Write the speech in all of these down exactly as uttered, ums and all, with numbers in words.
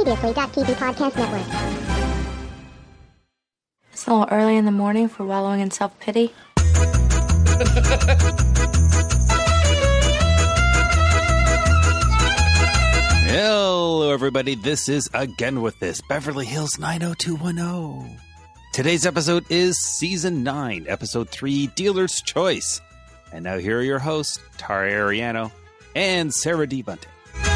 Previously.T V Podcast Network. It's a little early in the morning for wallowing in self-pity. Hello, everybody. This is Again With This, Beverly Hills nine oh two one oh. Today's episode is Season nine, Episode three, Dealer's Choice. And now here are your hosts, Tara Ariano and Sarah D. Bunting.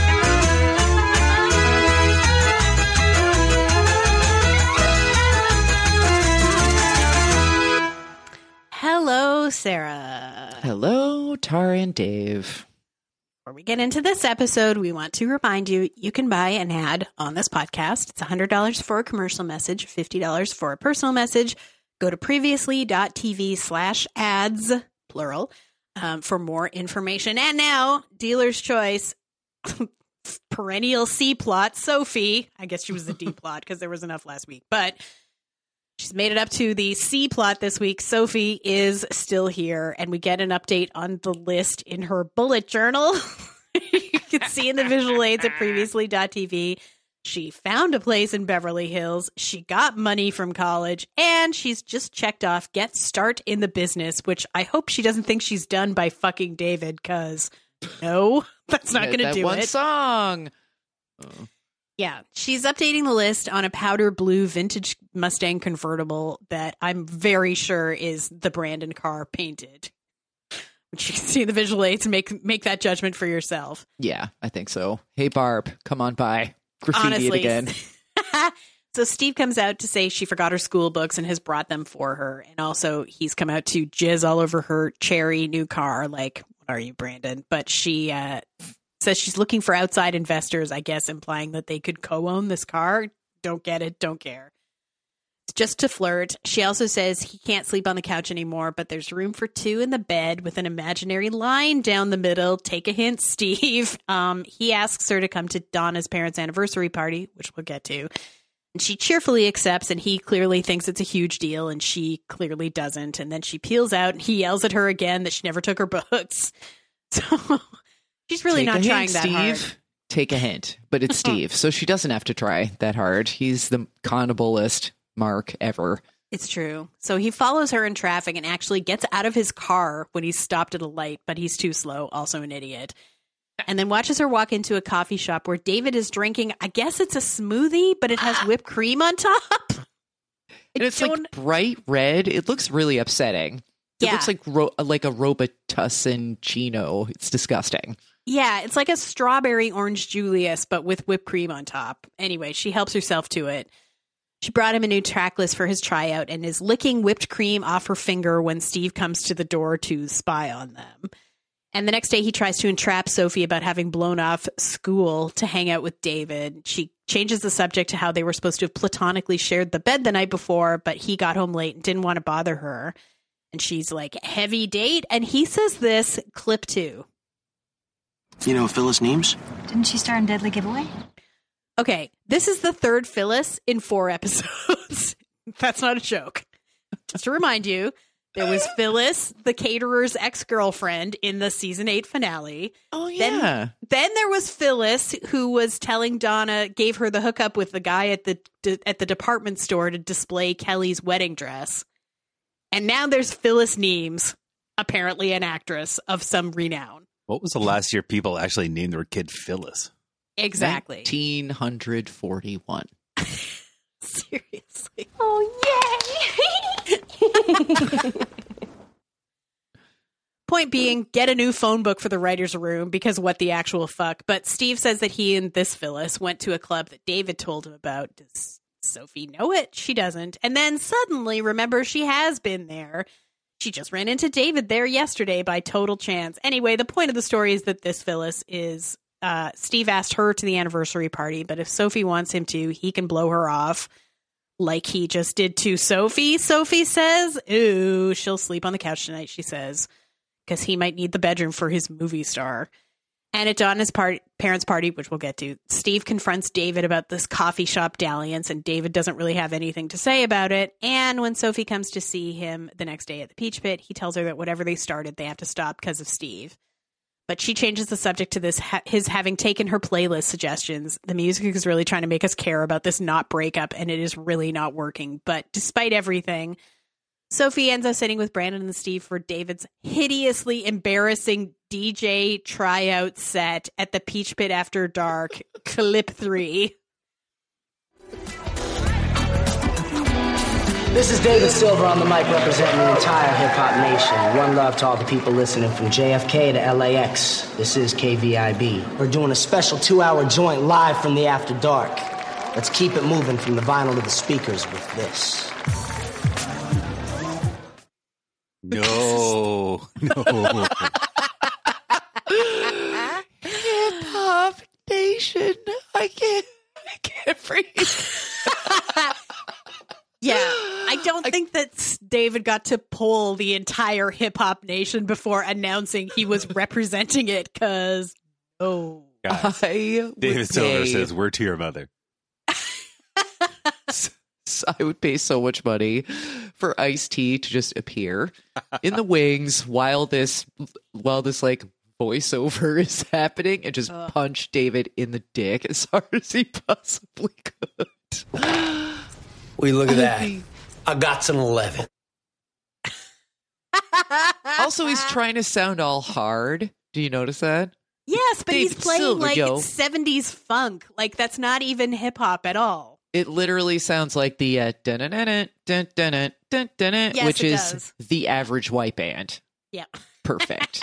Hello, Sarah. Hello, Tara and Dave. Before we get into this episode, we want to remind you, you can buy an ad on this podcast. It's one hundred dollars for a commercial message, fifty dollars for a personal message. Go to previously.tv slash ads, plural, um, for more information. And now, Dealer's Choice, perennial C plot, Sophie. I guess she was the D plot because there was enough last week, but she's made it up to the C plot this week. Sophie is still here, and we get an update on the list in her bullet journal. You can see in the visual aids at previously.tv. She found a place in Beverly Hills. She got money from college, and she's just checked off get start in the business, which I hope she doesn't think she's done by fucking David, because no, that's not going to do one it. Song. Oh. Yeah, she's updating the list on a powder blue vintage Mustang convertible that I'm very sure is the Brandon car painted. Which you can see in the visual aids and make make that judgment for yourself. Yeah, I think so. Hey, Barb, come on by. Graffiti Honestly. it again. So Steve comes out to say she forgot her school books and has brought them for her. And also he's come out to jizz all over her cherry new car. Like, what are you, Brandon? But she uh, says she's looking for outside investors, I guess, implying that they could co-own this car. Don't get it. Don't care. It's just to flirt. She also says he can't sleep on the couch anymore, but there's room for two in the bed with an imaginary line down the middle. Take a hint, Steve. Um, he asks her to come to Donna's parents' anniversary party, which we'll get to. And she cheerfully accepts, and he clearly thinks it's a huge deal, and she clearly doesn't. And then she peels out, and he yells at her again that she never took her books. So she's really Take not a trying hint, that Steve. hard. Take a hint, but it's Steve, so she doesn't have to try that hard. He's the connablest mark ever. It's true. So he follows her in traffic and actually gets out of his car when he's stopped at a light, but he's too slow, also an idiot. And then watches her walk into a coffee shop where David is drinking, I guess it's a smoothie, but it has whipped cream on top. And it's like bright red. It looks really upsetting. It Yeah. looks like ro- like a Robitussin Chino. It's disgusting. Yeah, it's like a strawberry orange Julius, but with whipped cream on top. Anyway, she helps herself to it. She brought him a new track list for his tryout and is licking whipped cream off her finger when Steve comes to the door to spy on them. And the next day he tries to entrap Sophie about having blown off school to hang out with David. She changes the subject to how they were supposed to have platonically shared the bed the night before, but he got home late and didn't want to bother her. And she's like, heavy date? And he says this, clip two. You know Phyllis Neems? Didn't she star in Deadly Giveaway? Okay, this is the third Phyllis in four episodes. That's not a joke. Just to remind you, there was Phyllis, the caterer's ex-girlfriend, in the season eight finale. Oh, yeah. Then, then there was Phyllis, who was telling Donna, gave her the hookup with the guy at the at the department store to display Kelly's wedding dress. And now there's Phyllis Neems, apparently an actress of some renown. What was the last year people actually named their kid Phyllis? Exactly. nineteen forty-one. Seriously. Oh, yay! Point being, get a new phone book for the writer's room, because what the actual fuck. But Steve says that he and this Phyllis went to a club that David told him about. Does Sophie know it? She doesn't. And then suddenly remember she has been there. She just ran into David there yesterday by total chance. Anyway, the point of the story is that this Phyllis is... Uh, Steve asked her to the anniversary party, but if Sophie wants him to, he can blow her off like he just did to Sophie. Sophie says, ooh, she'll sleep on the couch tonight, she says, because he might need the bedroom for his movie star. And at Donna's part- parents' party, which we'll get to, Steve confronts David about this coffee shop dalliance, and David doesn't really have anything to say about it. And when Sophie comes to see him the next day at the Peach Pit, he tells her that whatever they started, they have to stop because of Steve. But she changes the subject to this, ha- his having taken her playlist suggestions. The music is really trying to make us care about this not breakup, and it is really not working. But despite everything, Sophie ends up sitting with Brandon and Steve for David's hideously embarrassing D J tryout set at the Peach Pit After Dark, clip three. This is David Silver on the mic representing the entire hip-hop nation. One love to all the people listening from J F K to L A X. This is K V I B. We're doing a special two-hour joint live from the After Dark. Let's keep it moving from the vinyl to the speakers with this. No, no. Hip-hop nation. I can't, I can't breathe. Yeah, I don't I, think that David got to poll the entire hip-hop nation before announcing he was representing it, because, oh. Guys, I David Silver says, we're to your mother. I would pay so much money for Ice-T to just appear in the wings while this, while this like voiceover is happening and just uh. punch David in the dick as hard as he possibly could. We look at that. I got an eleven. Also, he's trying to sound all hard. Do you notice that? Yes, but David he's playing Silver, like yo. seventies funk. Like, that's not even hip-hop at all. It literally sounds like the uh, dun-dun-dun-dun, dun-dun-dun, dun-dun-dun, yes, which it is does. the average white band. Yeah. Perfect.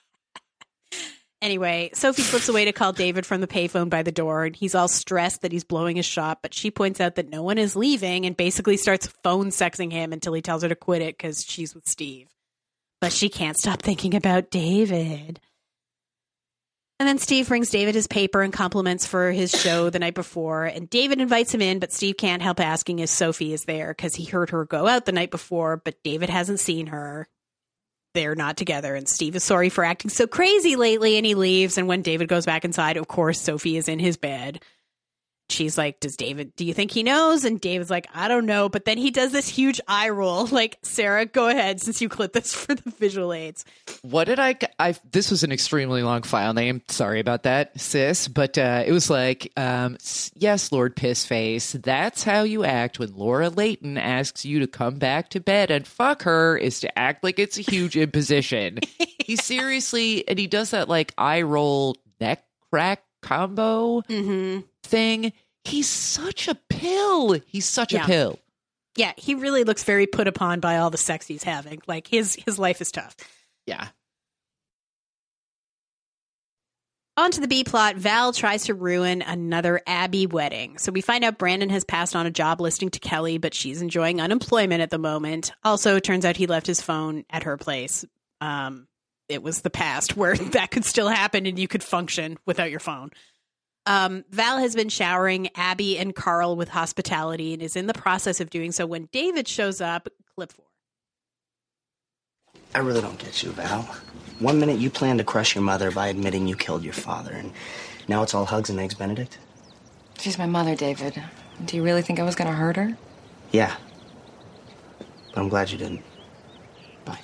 Anyway, Sophie slips away to call David from the payphone by the door, and he's all stressed that he's blowing his shot, but she points out that no one is leaving and basically starts phone sexing him until he tells her to quit it because she's with Steve. But she can't stop thinking about David. And then Steve brings David his paper and compliments for his show the night before, and David invites him in, but Steve can't help asking if Sophie is there because he heard her go out the night before, but David hasn't seen her. They're not together, and Steve is sorry for acting so crazy lately, and he leaves. And when David goes back inside, of course, Sophie is in his bed. She's like, does David, do you think he knows? And David's like, I don't know. But then he does this huge eye roll. Like, Sarah, go ahead, since you clipped this for the visual aids. What did I, I this was an extremely long file name. Sorry about that, sis. But uh, it was like, um, yes, Lord Pissface, that's how you act when Laura Layton asks you to come back to bed and fuck her, is to act like it's a huge imposition. He seriously, and he does that like eye roll neck crack combo mm-hmm. thing. He's such a pill. He's such yeah. a pill. Yeah, he really looks very put upon by all the sex he's having. Like, his his life is tough. Yeah. On to the B plot, Val tries to ruin another Abby wedding. So we find out Brandon has passed on a job listing to Kelly, but she's enjoying unemployment at the moment. Also, it turns out he left his phone at her place. Um, it was the past where that could still happen and you could function without your phone. Um, Val has been showering Abby and Carl with hospitality and is in the process of doing so when David shows up. Clip four. I really don't get you, Val. One minute you plan to crush your mother by admitting you killed your father, and now it's all hugs and eggs Benedict? She's my mother, David. Do you really think I was going to hurt her? Yeah. But I'm glad you didn't. Bye.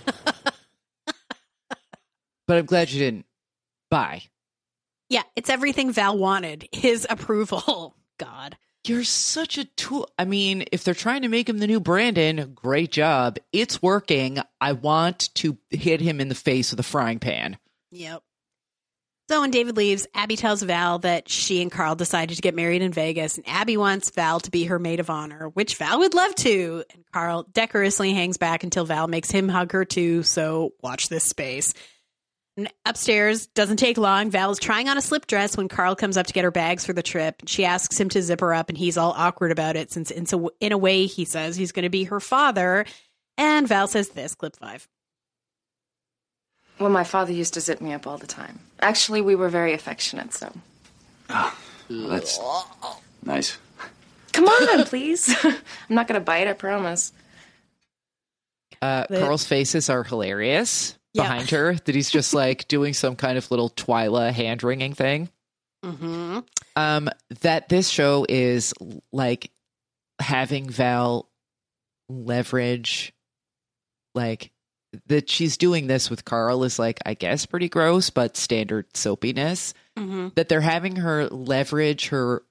But I'm glad you didn't. Bye. Yeah, it's everything Val wanted. His approval. God. You're such a tool. I mean, if they're trying to make him the new Brandon, great job. It's working. I want to hit him in the face with a frying pan. Yep. So when David leaves, Abby tells Val that she and Carl decided to get married in Vegas, and Abby wants Val to be her maid of honor, which Val would love to. And Carl decorously hangs back until Val makes him hug her too, so watch this space. And upstairs, doesn't take long. Val is trying on a slip dress when Carl comes up to get her bags for the trip. She asks him to zip her up, and he's all awkward about it since in, so, in a way he says he's going to be her father. And Val says this, clip five. Well, my father used to zip me up all the time. Actually, we were very affectionate, so. Oh, well, that's nice. Come on, please. I'm not going to bite, I promise. Uh, The- Carl's faces are hilarious Yeah. behind her, that he's just like doing some kind of little Twyla hand-wringing thing. Mm-hmm. Um, that this show is like having Val leverage like that she's doing this with Carl is like, I guess, pretty gross, but standard soapiness. Mm-hmm. That they're having her leverage her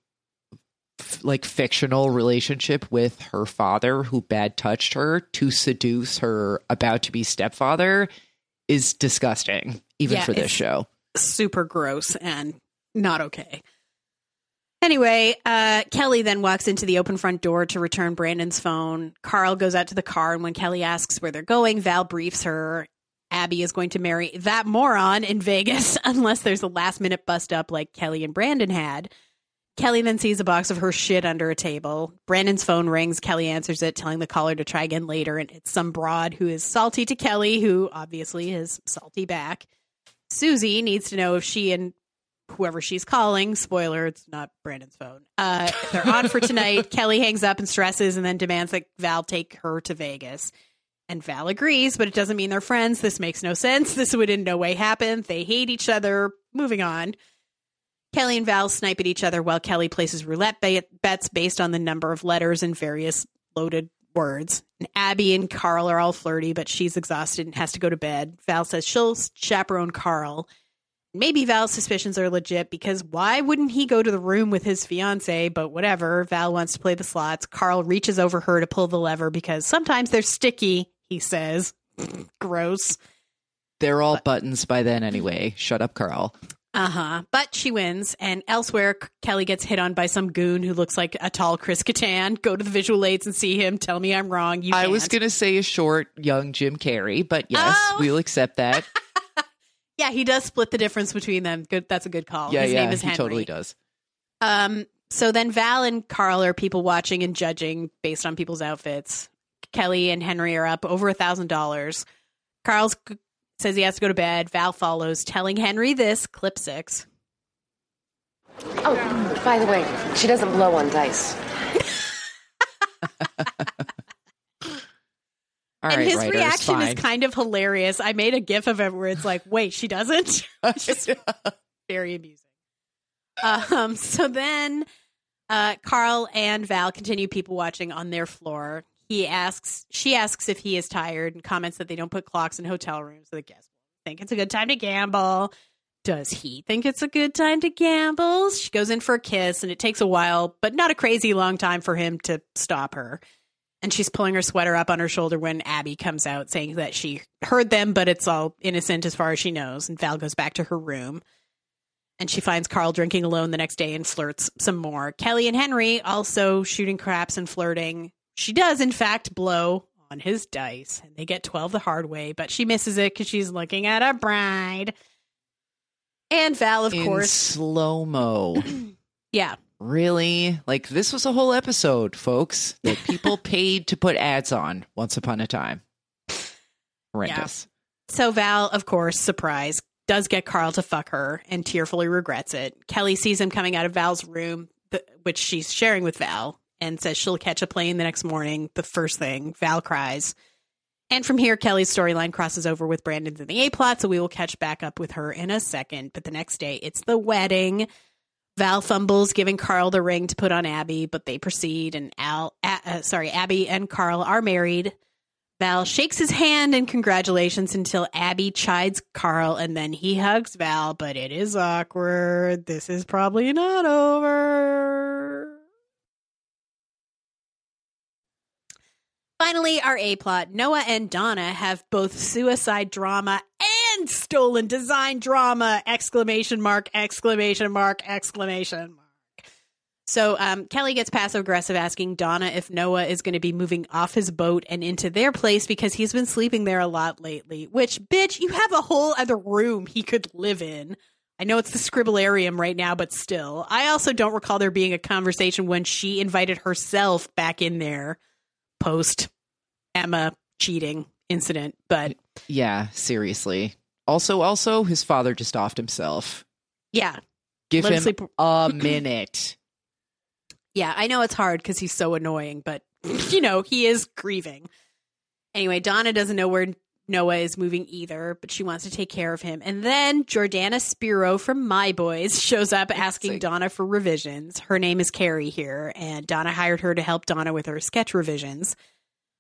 f- like fictional relationship with her father who bad touched her to seduce her about to be stepfather is disgusting, even Yeah, for this it's show. Super gross and not okay. Anyway, uh, Kelly then walks into the open front door to return Brandon's phone. Carl goes out to the car, and when Kelly asks where they're going, Val briefs her. Abby is going to marry that moron in Vegas unless there's a last-minute bust-up like Kelly and Brandon had. Kelly then sees a box of her shit under a table. Brandon's phone rings. Kelly answers it, telling the caller to try again later, and it's some broad who is salty to Kelly, who obviously is salty back. Susie needs to know if she and whoever she's calling, spoiler, it's not Brandon's phone, uh, they're on for tonight. Kelly hangs up and stresses and then demands that Val take her to Vegas. And Val agrees, but it doesn't mean they're friends. This makes no sense. This would in no way happen. They hate each other. Moving on. Kelly and Val snipe at each other while Kelly places roulette bets based on the number of letters and various loaded words. And Abby and Carl are all flirty, but she's exhausted and has to go to bed. Val says she'll chaperone Carl. Maybe Val's suspicions are legit because why wouldn't he go to the room with his fiance? But whatever. Val wants to play the slots. Carl reaches over her to pull the lever because sometimes they're sticky, he says. Gross. They're all but- buttons by then anyway. Shut up, Carl. Uh-huh. But she wins. And elsewhere, Kelly gets hit on by some goon who looks like a tall Chris Kattan. Go to the visual aids and see him. Tell me I'm wrong. You I can't. was going to say a short, young Jim Carrey, but yes, Oh. we'll accept that. Yeah, he does split the difference between them. Good, that's a good call. Yeah, His yeah, name is he Henry. totally does. Um, so then Val and Carl are people watching and judging based on people's outfits. Kelly and Henry are up over a thousand dollars. Carl says he has to go to bed. Val follows, telling Henry this, clip six. Oh, by the way, she doesn't blow on dice. All and right, his writers, reaction fine. is kind of hilarious. I made a gif of it where it's like, wait, she doesn't? It's just very amusing. Um, so then uh, Carl and Val continue people watching on their floor. He asks, she asks if he is tired and comments that they don't put clocks in hotel rooms so the guests think it's a good time to gamble. Does he think it's a good time to gamble? She goes in for a kiss and it takes a while, but not a crazy long time for him to stop her. And she's pulling her sweater up on her shoulder when Abby comes out saying that she heard them, but it's all innocent as far as she knows. And Val goes back to her room. And she finds Carl drinking alone the next day and flirts some more. Kelly and Henry also shooting craps and flirting. She does, in fact, blow on his dice. And they get twelve the hard way, but she misses it because she's looking at a bride. And Val, of In course. slow-mo. Yeah. Really? Like, this was a whole episode, folks, that people paid to put ads on once upon a time. Horrendous. Yeah. So Val, of course, surprise, does get Carl to fuck her and tearfully regrets it. Kelly sees him coming out of Val's room, th- which she's sharing with Val, and says she'll catch a plane the next morning. The first thing, Val cries. And from here, Kelly's storyline crosses over with Brandon's in the A-plot, so we will catch back up with her in a second. But the next day, it's the wedding. Val fumbles, giving Carl the ring to put on Abby, but they proceed, and Al, uh, sorry, Abby and Carl are married. Val shakes his hand in congratulations until Abby chides Carl, and then he hugs Val, but it is awkward. This is probably not over. Finally, our A-plot. Noah and Donna have both suicide drama and stolen design drama! Exclamation mark, exclamation mark, exclamation mark. So um, Kelly gets passive-aggressive asking Donna if Noah is going to be moving off his boat and into their place because he's been sleeping there a lot lately. Which, bitch, you have a whole other room he could live in. I know it's the Scribblarium right now, but still. I also don't recall there being a conversation when she invited herself back in there post Emma cheating incident, but Yeah, seriously. Also, also, his father just offed himself. yeah. Give Let him him sleep- a minute. Yeah, I know it's hard because he's so annoying, but, you know, he is grieving. Anyway, Donna doesn't know where Noah is moving either, but she wants to take care of him. And then Jordana Spiro from My Boys shows up asking Donna for revisions. Her name is Carrie here, and Donna hired her to help Donna with her sketch revisions.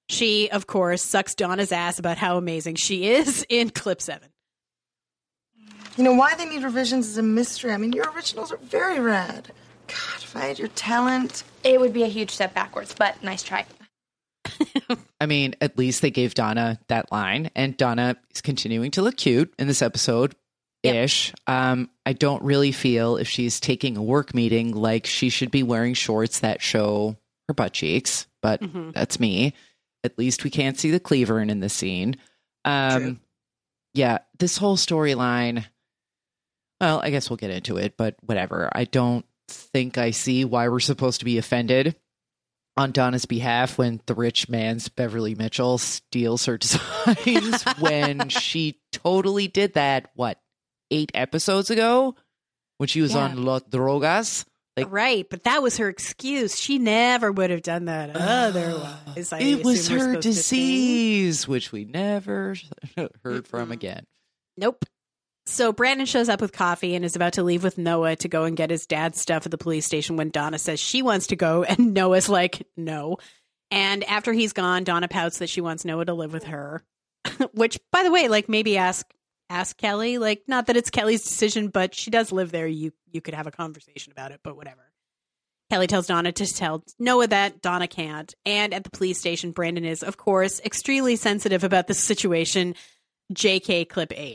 She, of course, sucks Donna's ass about how amazing she is in clip seven. You know, why they need revisions is a mystery. I mean, your originals are very rad. God, if I had your talent... It would be a huge step backwards, but nice try. I mean, at least they gave Donna that line, and Donna is continuing to look cute in this episode. Ish. Yep. Um, I don't really feel if she's taking a work meeting like she should be wearing shorts that show her butt cheeks, but mm-hmm. that's me. At least we can't see the cleaver in, in the scene. Um, True. Yeah, this whole storyline, well, I guess we'll get into it, but whatever. I don't think I see why we're supposed to be offended on Donna's behalf when the rich man's Beverly Mitchell steals her designs when she totally did that, what, eight episodes ago when she was yeah. on Los Drogas. Like, right, but that was her excuse. She never would have done that otherwise. I it was her disease, which we never heard mm-hmm. from again. Nope. So Brandon shows up with coffee and is about to leave with Noah to go and get his dad's stuff at the police station when Donna says she wants to go, and Noah's like, no. And after he's gone, Donna pouts that she wants Noah to live with her, which, by the way, like maybe ask Ask Kelly, like, not that it's Kelly's decision, but she does live there. You you could have a conversation about it, but whatever. Kelly tells Donna to tell Noah that Donna can't. And at the police station, Brandon is, of course, extremely sensitive about the situation. J K clip eight.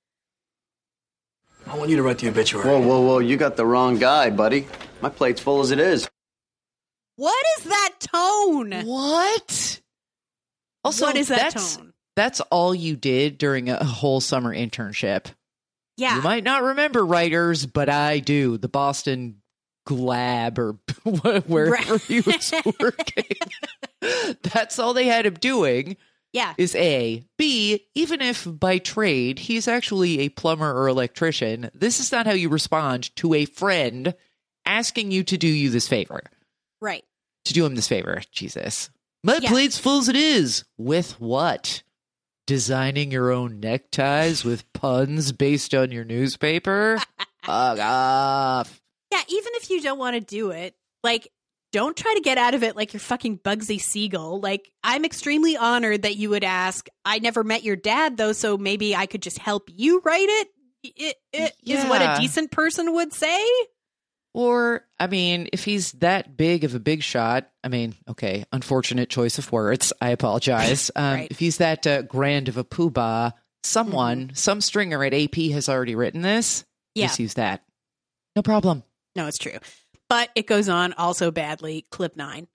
I want you to write the obituary. Whoa, whoa, whoa. You got the wrong guy, buddy. My plate's full as it is. What is that tone? What? Also, what is that tone? That's all you did during a whole summer internship. Yeah. You might not remember, writers, but I do. The Boston Glab or wherever right. he was working. That's all they had him doing. Yeah. Is A. B, even if by trade he's actually a plumber or electrician, this is not how you respond to a friend asking you to do you this favor. Right. To do him this favor. Jesus. My yeah. plate's full as it is. With what? Designing your own neckties with puns based on your newspaper? Fuck off. Yeah, even if you don't want to do it, like, don't try to get out of it like you're fucking Bugsy Siegel. Like, I'm extremely honored that you would ask. I never met your dad, though, so maybe I could just help you write it, it, it yeah. is what a decent person would say. Or, I mean, if he's that big of a big shot, I mean, okay, unfortunate choice of words. I apologize. Um, right. If he's that uh, grand of a poobah, someone, mm-hmm. some stringer at A P has already written this. Yeah. Just use that. No problem. No, it's true. But it goes on also badly. Clip nine.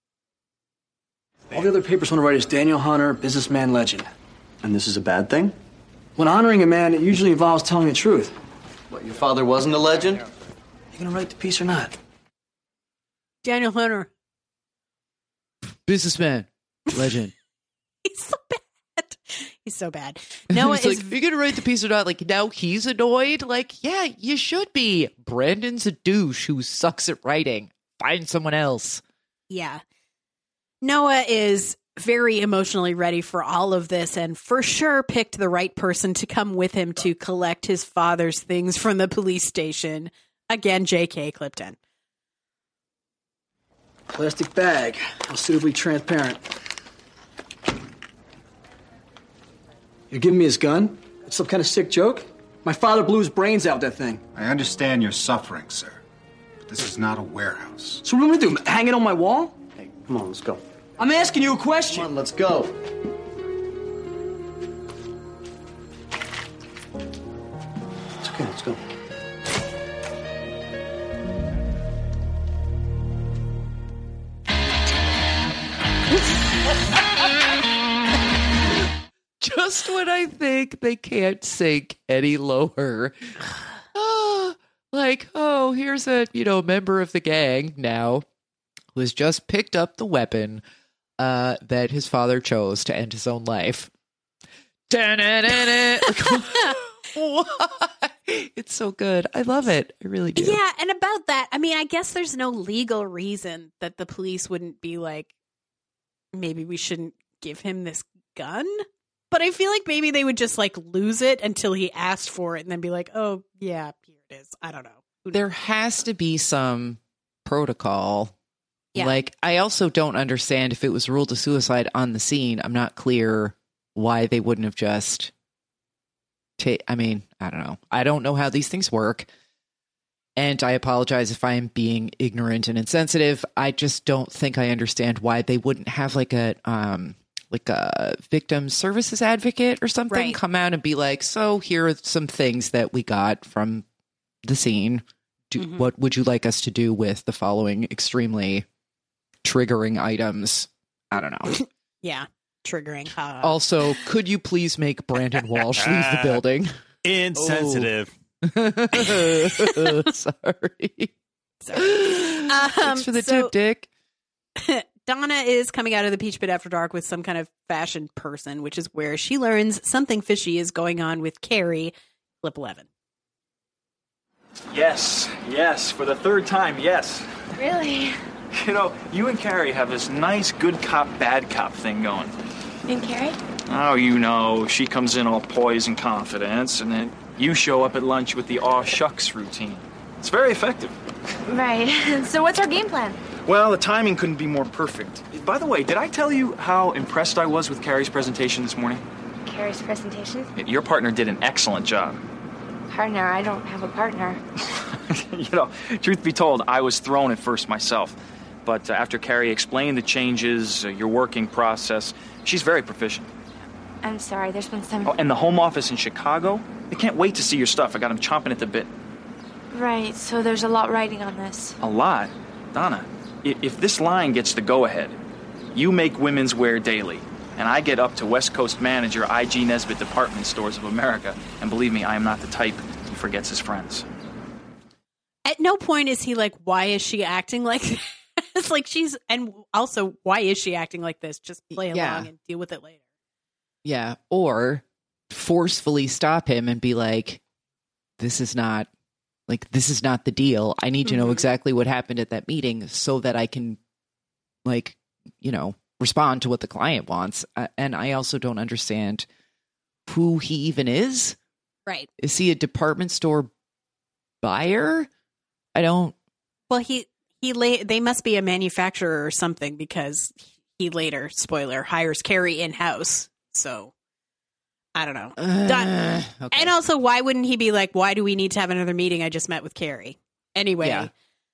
All the other papers want to write is Daniel Hunter, businessman legend. And this is a bad thing? When honoring a man, it usually involves telling the truth. What, your father wasn't a legend? You gonna write the piece or not? Daniel Hunter. Businessman. Legend. He's so bad. He's so bad. Noah he's is... like, are you gonna write the piece or not? Like, now he's annoyed? Like, yeah, you should be. Brandon's a douche who sucks at writing. Find someone else. Yeah. Noah is very emotionally ready for all of this and for sure picked the right person to come with him to collect his father's things from the police station. Again, J K clip ten. Plastic bag. How suitably transparent. You're giving me his gun? It's some kind of sick joke? My father blew his brains out with that thing. I understand your suffering, sir. But this is not a warehouse. So what am I gonna do? Hang it on my wall? Hey, come on, let's go. I'm asking you a question. Come on, let's go. It's okay, let's go. Just when I think they can't sink any lower. Oh, like, oh, here's a, you know, member of the gang now who has just picked up the weapon uh, that his father chose to end his own life. Like, why? It's so good. I love it. I really do. Yeah, and about that, I mean, I guess there's no legal reason that the police wouldn't be like, maybe we shouldn't give him this gun. But I feel like maybe they would just like lose it until he asked for it and then be like, oh, yeah, here it is. I don't know. There has to be some protocol Yeah. Like, I also don't understand if it was ruled a suicide on the scene. I'm not clear why they wouldn't have just take. I mean, I don't know. I don't know how these things work. And I apologize if I am being ignorant and insensitive. I just don't think I understand why they wouldn't have like a um like a victim services advocate or something Right. come out and be like, so here are some things that we got from the scene. Do, Mhm. What would you like us to do with the following extremely triggering items? I don't know. Yeah. Triggering. Uh, Also, could you please make Brandon Walsh leave the building? Insensitive. Oh. Sorry. Sorry. Um, Thanks for the so- tip, Dick. Donna is coming out of the Peach Pit after dark with some kind of fashion person, which is where she learns something fishy is going on with Carrie. Clip eleven. Yes, yes, for the third time, yes. Really? You know, you and Carrie have this nice good cop, bad cop thing going. And Carrie? Oh, you know, she comes in all poise and confidence, and then you show up at lunch with the aw shucks routine. It's very effective. Right. So what's our game plan? Well, the timing couldn't be more perfect. By the way, did I tell you how impressed I was with Carrie's presentation this morning? Carrie's presentation? Your partner did an excellent job. Partner? I don't have a partner. You know, truth be told, I was thrown at first myself. But uh, after Carrie explained the changes, uh, your working process, she's very proficient. I'm sorry, there's been some... Oh, and the home office in Chicago, they can't wait to see your stuff. I got them chomping at the bit. Right, so there's a lot riding on this. A lot? Donna, i- if this line gets the go-ahead, you make women's wear daily, and I get up to West Coast manager I G Nesbitt Department Stores of America, and believe me, I am not the type who forgets his friends. At no point is he like, why is she acting like this? It's like she's, and also, why is she acting like this? Just play along Yeah. and deal with it later. Yeah. Or forcefully stop him and be like, this is not, like, this is not the deal. I need to know Mhm. exactly what happened at that meeting so that I can, like, you know, respond to what the client wants. Uh, and I also don't understand who he even is. Right. Is he a department store buyer? I don't. Well, he, he, la- they must be a manufacturer or something because he later, spoiler, hires Carrie in-house. So, I don't know. Don- Uh, okay. And also, why wouldn't he be like, why do we need to have another meeting? I just met with Carrie. Anyway, Yeah.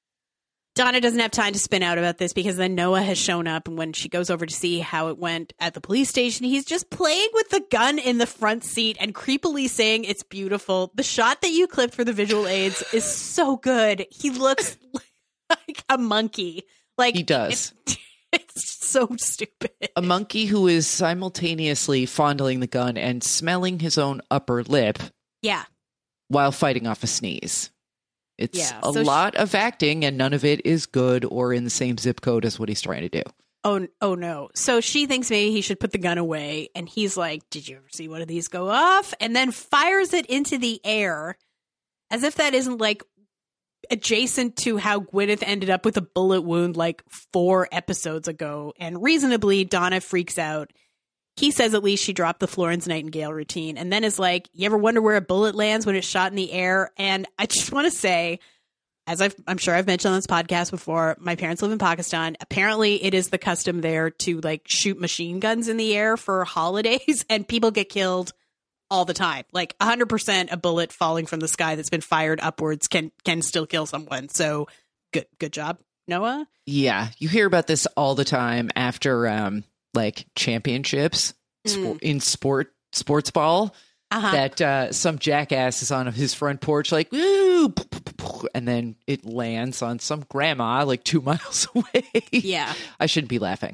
Donna doesn't have time to spin out about this because then Noah has shown up. And when she goes over to see how it went at the police station, he's just playing with the gun in the front seat and creepily saying it's beautiful. The shot that you clipped for the visual aids is so good. He looks like a monkey. Like He does. It's, it's so stupid. A monkey who is simultaneously fondling the gun and smelling his own upper lip Yeah. while fighting off a sneeze. It's Yeah, a so lot of acting, and none of it is good or in the same zip code as what he's trying to do. Oh, oh no. So she thinks maybe he should put the gun away. And he's like, did you ever see one of these go off? And then fires it into the air as if that isn't like adjacent to how Gwyneth ended up with a bullet wound like four episodes ago. And reasonably, Donna freaks out. He says at least she dropped the Florence Nightingale routine and then is like, you ever wonder where a bullet lands when it's shot in the air? And I just want to say, as I've, I'm sure I've mentioned on this podcast before, my parents live in Pakistan. Apparently it is the custom there to like shoot machine guns in the air for holidays and people get killed all the time. Like one hundred percent a bullet falling from the sky that's been fired upwards can, can still kill someone. So good, good job, Noah. Yeah, you hear about this all the time after um, like championships Mm. spo- in sport sports ball. Uh-huh. That uh, some jackass is on his front porch, like woo, and then it lands on some grandma like two miles away. Yeah. I shouldn't be laughing.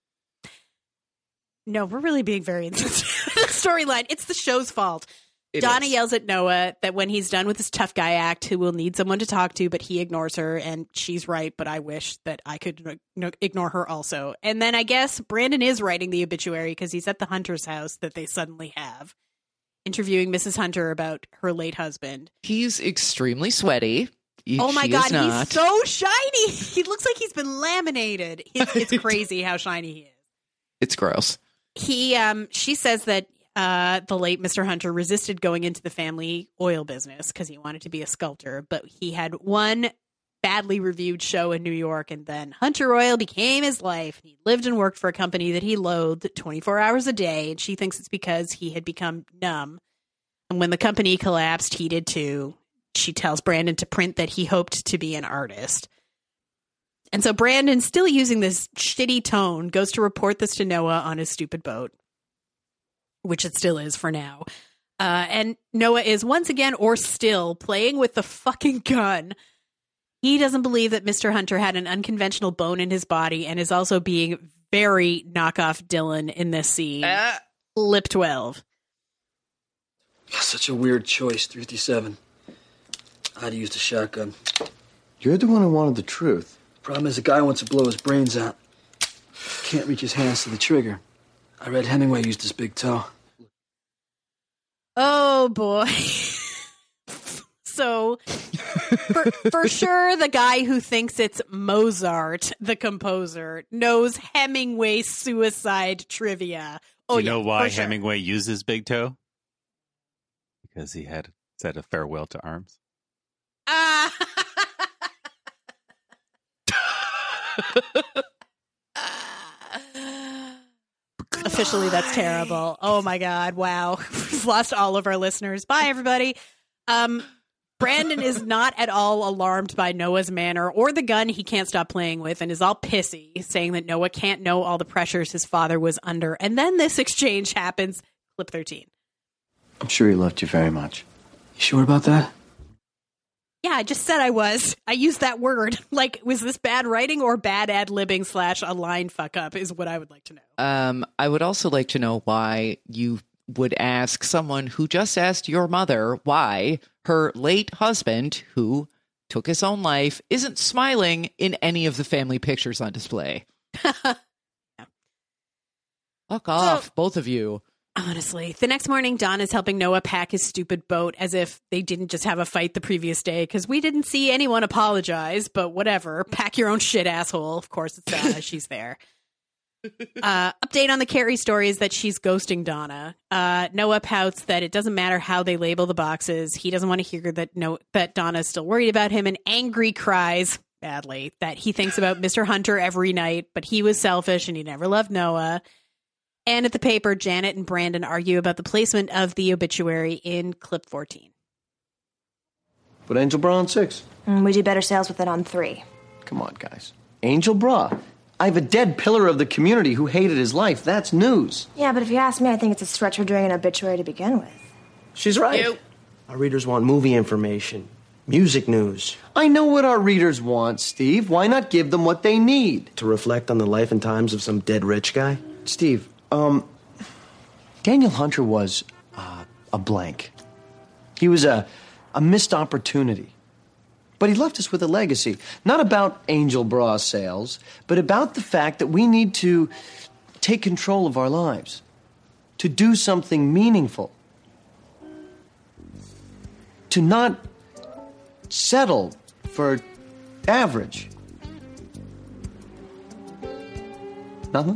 No, we're really being very insensitive. Storyline. It's the show's fault. It Donna is. yells at Noah that when he's done with his tough guy act, who will need someone to talk to, but he ignores her. And she's right, but I wish that I could you know, ignore her also. And then I guess Brandon is writing the obituary because he's at the Hunter's house that they suddenly have, interviewing Missus Hunter about her late husband. He's extremely sweaty. He- Oh my she God, is not. he's so shiny. He looks like he's been laminated. It's, it's crazy how shiny he is. It's gross. He, um, she says that uh, the late Mister Hunter resisted going into the family oil business because he wanted to be a sculptor, but he had one badly reviewed show in New York, and then Hunter Oil became his life. He lived and worked for a company that he loathed twenty-four hours a day, and she thinks it's because he had become numb. And when the company collapsed, he did too. She tells Brandon to print that he hoped to be an artist. And so Brandon, still using this shitty tone, goes to report this to Noah on his stupid boat, which it still is for now. Uh, and Noah is once again, or still, playing with the fucking gun. He doesn't believe that Mister Hunter had an unconventional bone in his body and is also being very knockoff Dylan in this scene. Uh. Lip twelve. Such a weird choice, three fifty-seven. I'd have used a shotgun. You're the one who wanted the truth. Problem is, the guy wants to blow his brains out. Can't reach his hands to the trigger. I read Hemingway used his big toe. Oh, boy. So, for, for sure, the guy who thinks it's Mozart, the composer, knows Hemingway suicide trivia. Oh, Do you know yeah, why sure. Hemingway uses big toe? Because he had said a farewell to arms. Ah. Officially, that's terrible. Oh my God. Wow. We've lost all of our listeners. Bye, everybody. Um, Brandon is not at all alarmed by Noah's manner or the gun he can't stop playing with, and is all pissy, saying that Noah can't know all the pressures his father was under. And then this exchange happens. Clip thirteen. I'm sure he loved you very much. You sure about that? Yeah, I just said I was. I used that word. Like, was this bad writing or bad ad-libbing slash a line fuck up is what I would like to know. Um, I would also like to know why you would ask someone who just asked your mother why her late husband, who took his own life, isn't smiling in any of the family pictures on display. Yeah. Fuck off, so, both of you. Honestly, the next morning, Don is helping Noah pack his stupid boat as if they didn't just have a fight the previous day, because we didn't see anyone apologize, but whatever. Pack your own shit, asshole. Of course, it's Donna. She's there. Uh, update on the Carrie story is that she's ghosting Donna. Uh, Noah pouts that it doesn't matter how they label the boxes. He doesn't want to hear that no, that Donna's still worried about him, and angry cries badly that he thinks about Mister Hunter every night, but he was selfish and he never loved Noah. And at the paper, Janet and Brandon argue about the placement of the obituary in clip fourteen. Put Angel Bra on six. Mm, we do better sales with it on three. Come on, guys. Angel Bra. I have a dead pillar of the community who hated his life. That's news. Yeah, but if you ask me, I think it's a stretch for doing an obituary to begin with. She's right. Ew. Our readers want movie information, music news. I know what our readers want, Steve. Why not give them what they need? To reflect on the life and times of some dead rich guy? Steve, um, Daniel Hunter was uh, a blank. He was a, a missed opportunity. But he left us with a legacy. Not about Angel Bra sales, but about the fact that we need to take control of our lives. To do something meaningful. To not settle for average. Nothing?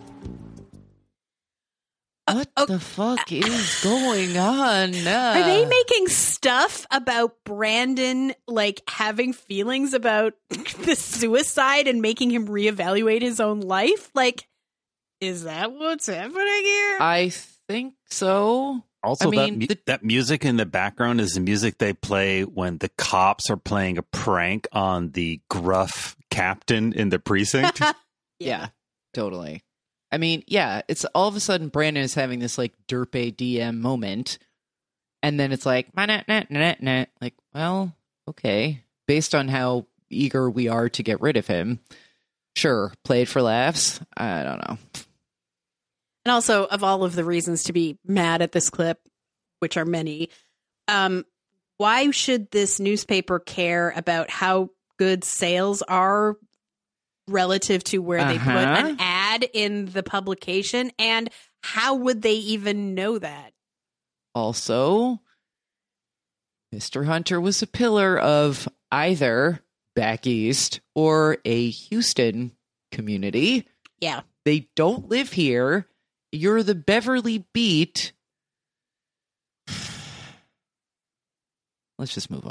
What uh, the fuck uh, is going on? Uh, Are they making stuff about Brandon, like, having feelings about the suicide and making him reevaluate his own life? Like, is that what's happening here? I think so. Also, I mean, that, mu- the- that music in the background is the music they play when the cops are playing a prank on the gruff captain in the precinct. yeah. yeah, totally. I mean, yeah, it's all of a sudden Brandon is having this like derp D M moment, and then it's like, nah, nah, nah, nah, nah. Like, well, okay, based on how eager we are to get rid of him, sure, play it for laughs. I don't know. And also, of all of the reasons to be mad at this clip, which are many, um, why should this newspaper care about how good sales are relative to where they uh-huh. put an ad in the publication? And how would they even know that? Also, Mister Hunter was a pillar of either back east or a Houston community. Yeah. They don't live here. You're the Beverly Beat. Let's just move on.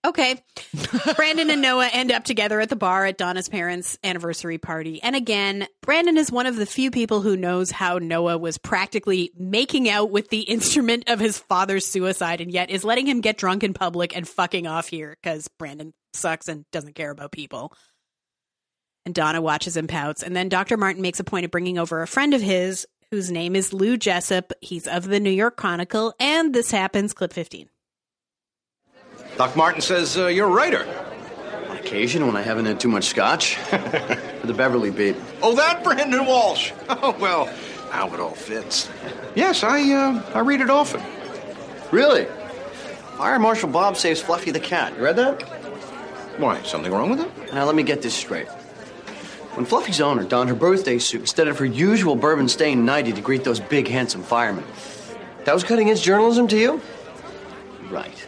Okay. Brandon and Noah end up together at the bar at Donna's parents' anniversary party. And again, Brandon is one of the few people who knows how Noah was practically making out with the instrument of his father's suicide and yet is letting him get drunk in public and fucking off here because Brandon sucks and doesn't care about people. And Donna watches him pouts. And then Doctor Martin makes a point of bringing over a friend of his whose name is Lou Jessup. He's of the New York Chronicle. And this happens, clip fifteen. Doc Martin says uh, you're a writer. On occasion, when I haven't had too much scotch. For the Beverly Beat. Oh, that Brandon Walsh. Oh, well, now it all fits. Yes, I uh, I read it often. Really? Fire Marshal Bob saves Fluffy the cat. You read that? Why, something wrong with it? Now, let me get this straight. When Fluffy's owner donned her birthday suit instead of her usual bourbon-stained nightie to greet those big, handsome firemen, that was cutting edge journalism to you? Right.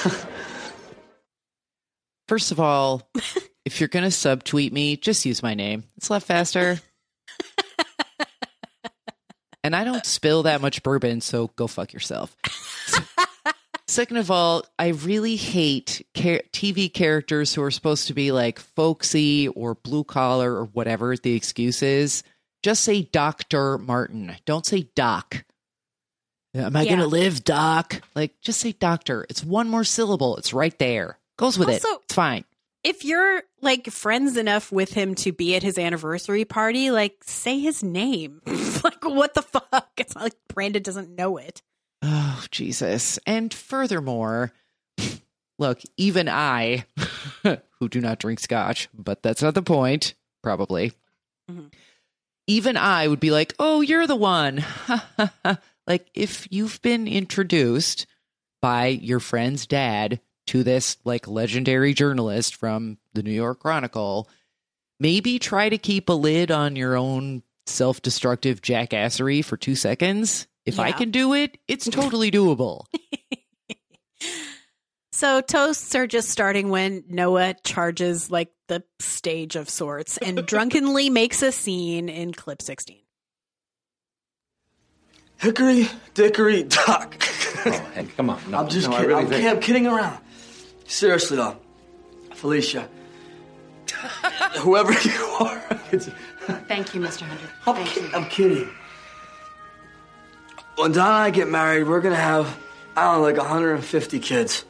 First of all, if you're going to subtweet me, just use my name. It's a lot faster. And I don't spill that much bourbon, so go fuck yourself. Second of all, I really hate char- T V characters who are supposed to be like folksy or blue collar or whatever the excuse is. Just say Doctor Martin. Don't say Doc. Am I yeah. going to live, Doc? Like, just say doctor. It's one more syllable. It's right there. Goes with also, it. It's fine. If you're like friends enough with him to be at his anniversary party, like say his name. Like, what the fuck? It's not like Brandon doesn't know it. Oh, Jesus. And furthermore, look, even I, who do not drink scotch, but that's not the point, probably. Mm-hmm. Even I would be like, oh, you're the one. Like, if you've been introduced by your friend's dad to this like legendary journalist from the New York Chronicle, maybe try to keep a lid on your own self-destructive jackassery for two seconds. If yeah. I can do it, it's totally doable. So toasts are just starting when Noah charges like the stage of sorts and drunkenly makes a scene in clip sixteen. Hickory, dickory, dock. Oh, hey, come on. No, I'm just no, kidding. really I'm, think... I'm kidding around. Seriously, though. Felicia. Whoever you are. Thank you, Mister Hunter. I'm, Thank ki- you. I'm kidding. When Don and I get married, we're going to have, I don't know, like one hundred fifty kids.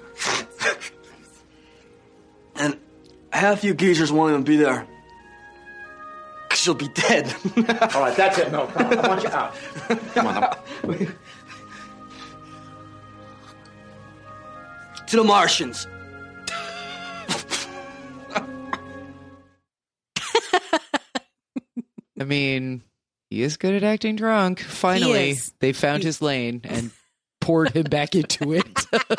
And half you geezers won't even be there. Because you'll be dead. All right, that's it. No, come on. I want you out. Come on. I'm... To the Martians. I mean, he is good at acting drunk. Finally, they found his lane and poured him back into it.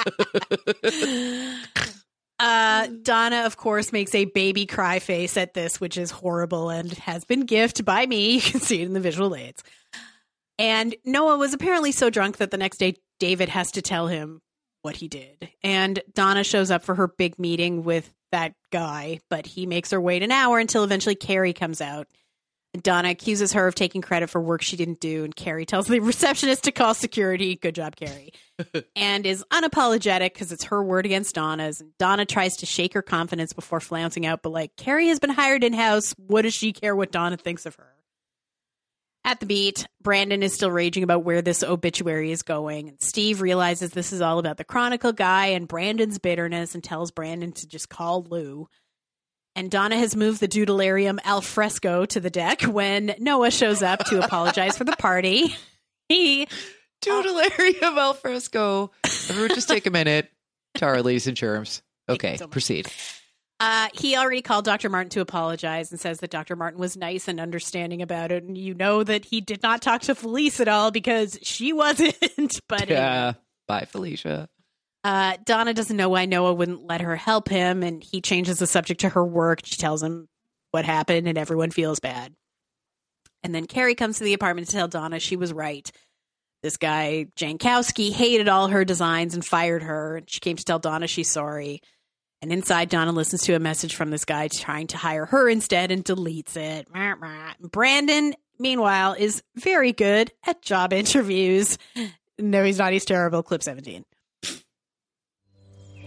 uh, Donna, of course, makes a baby cry face at this, which is horrible and has been gifted by me. You can see it in the visual aids. And Noah was apparently so drunk that the next day David has to tell him what he did. And Donna shows up for her big meeting with that guy, but he makes her wait an hour until eventually Carrie comes out. Donna accuses her of taking credit for work she didn't do, and Carrie tells the receptionist to call security. Good job, Carrie. And is unapologetic because it's her word against Donna's. And Donna tries to shake her confidence before flouncing out, but like, Carrie has been hired in-house. What does she care what Donna thinks of her? At the beat, Brandon is still raging about where this obituary is going. And Steve realizes this is all about the Chronicle guy and Brandon's bitterness and tells Brandon to just call Lou. And Donna has moved the doodlearium al fresco to the deck when Noah shows up to apologize for the party. He Doodlearium al fresco. Everyone just take a minute. Charlie's and germs. Okay, so proceed. Uh, he already called Doctor Martin to apologize and says that Doctor Martin was nice and understanding about it. And you know that he did not talk to Felice at all because she wasn't. But yeah, anyway. Bye, Felicia. Uh, Donna doesn't know why Noah wouldn't let her help him, and he changes the subject to her work. She tells him what happened, and everyone feels bad. And then Carrie comes to the apartment to tell Donna she was right. This guy, Jankowski, hated all her designs and fired her. And she came to tell Donna she's sorry. And inside, Donna listens to a message from this guy trying to hire her instead and deletes it. Brandon, meanwhile, is very good at job interviews. No, he's not. He's terrible. Clip seventeen.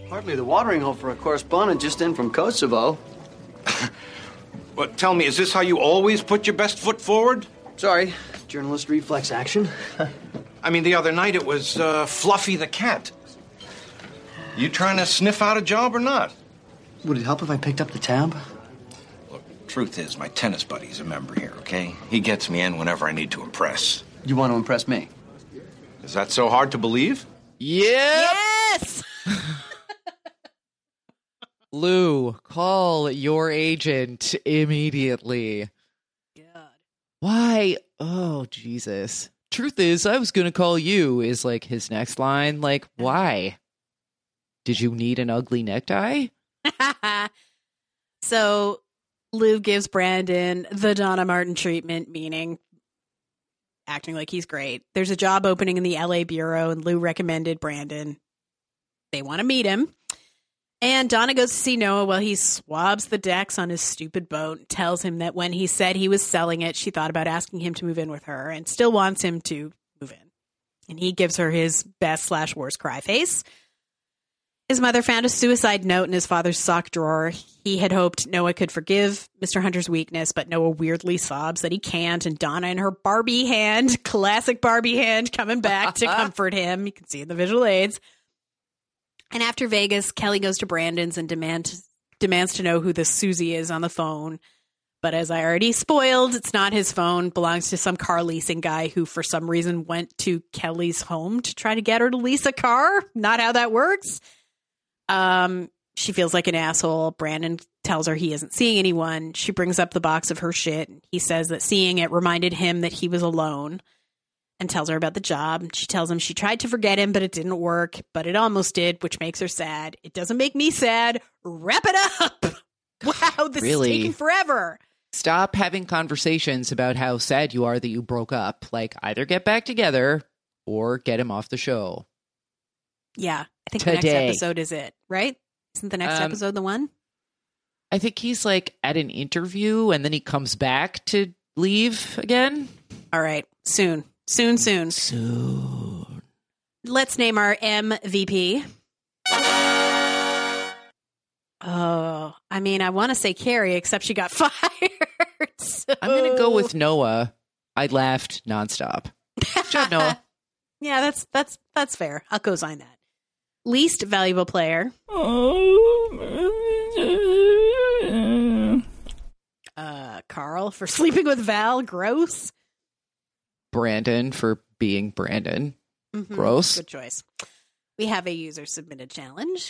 Hardly the watering hole for a correspondent just in from Kosovo. Well, tell me, is this how you always put your best foot forward? Sorry, journalist reflex action. I mean, the other night it was uh, Fluffy the cat. You trying to sniff out a job or not? Would it help if I picked up the tab? Look, truth is, my tennis buddy's a member here, okay? He gets me in whenever I need to impress. You want to impress me? Is that so hard to believe? Yeah. Yes! Lou, call your agent immediately. God. Why? Oh, Jesus. Truth is, I was going to call you, is like his next line. Like, why? Did you need an ugly necktie? So Lou gives Brandon the Donna Martin treatment, meaning acting like he's great. There's a job opening in the L A bureau, and Lou recommended Brandon. They want to meet him. And Donna goes to see Noah while he swabs the decks on his stupid boat and tells him that when he said he was selling it, she thought about asking him to move in with her and still wants him to move in. And he gives her his best slash worst cry face. His mother found a suicide note in his father's sock drawer. He had hoped Noah could forgive Mister Hunter's weakness, but Noah weirdly sobs that he can't. And Donna in her Barbie hand, classic Barbie hand, coming back to comfort him. You can see in the visual aids. And after Vegas, Kelly goes to Brandon's and demand, demands to know who this Susie is on the phone. But as I already spoiled, it's not his phone. Belongs to some car leasing guy who, for some reason, went to Kelly's home to try to get her to lease a car. Not how that works. Um, she feels like an asshole. Brandon tells her he isn't seeing anyone. She brings up the box of her shit. He says that seeing it reminded him that he was alone. And tells her about the job. She tells him she tried to forget him, but it didn't work. But it almost did, which makes her sad. It doesn't make me sad. Wrap it up. Wow, this Really? is taking forever. Stop having conversations about how sad you are that you broke up. Like, either get back together or get him off the show. Yeah, I think the next Today. episode is it, right? Isn't the next Um, episode the one? I think he's like at an interview and then he comes back to leave again. All right, soon. Soon, soon. Soon. Let's name our M V P. Oh, I mean, I want to say Carrie, except she got fired. So- I'm going to go with Noah. I laughed nonstop. Good job, Noah. Yeah, that's that's that's fair. I'll co-sign that. Least valuable player. Uh, Carl for sleeping with Val. Gross. Brandon for being Brandon. Mhm. Gross. Good choice. We have a user submitted challenge.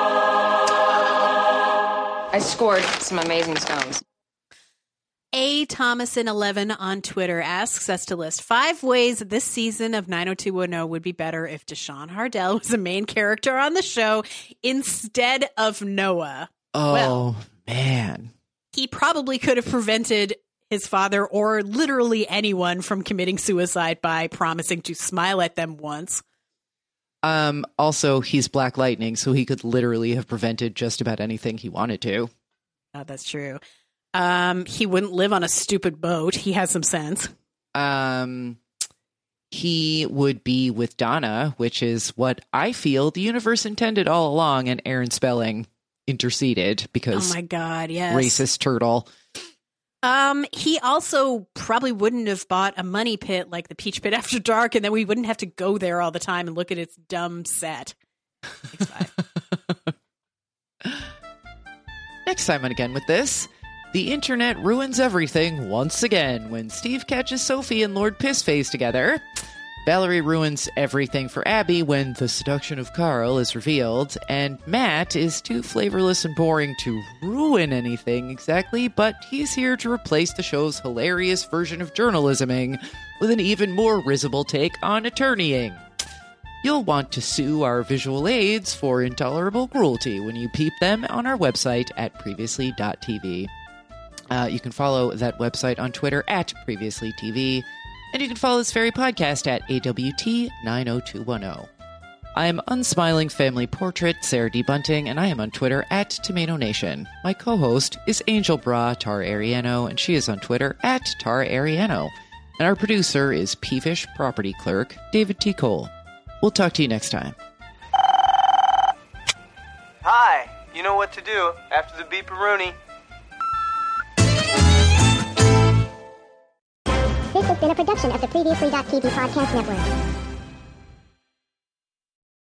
I scored some amazing stones. A Thomason eleven on Twitter asks us to list five ways this season of nine oh two one oh would be better if Deshaun Hardell was a main character on the show instead of Noah. Oh, Well, man. he probably could have prevented his father or literally anyone from committing suicide by promising to smile at them once. Um, also, he's Black Lightning, so he could literally have prevented just about anything he wanted to. Oh, that's true. Um, he wouldn't live on a stupid boat. He has some sense. Um, he would be with Donna, which is what I feel the universe intended all along, and Aaron Spelling interceded because Oh my God, yes. racist turtle. Um, he also probably wouldn't have bought a money pit like the Peach Pit After Dark, and then we wouldn't have to go there all the time and look at its dumb set. Next time on Again With This, the internet ruins everything once again when Steve catches Sophie and Lord Pissface together. Valerie ruins everything for Abby when the seduction of Carl is revealed, and Matt is too flavorless and boring to ruin anything exactly, but he's here to replace the show's hilarious version of journalisming with an even more risible take on attorneying. You'll want to sue our visual aids for intolerable cruelty when you peep them on our website at previously dot t v. Uh, you can follow that website on Twitter at previously t v. And you can follow this very podcast at A W T nine oh two one oh. I am Unsmiling Family Portrait, Sarah D. Bunting, and I am on Twitter at Tomato Nation. My co-host is Angel Bra Tara Ariano, and she is on Twitter at Tara Ariano. And our producer is Peevish Property Clerk, David T. Cole. We'll talk to you next time. You know what to do after the beeparoonie. This has been a production of the Previously T V Podcast Network.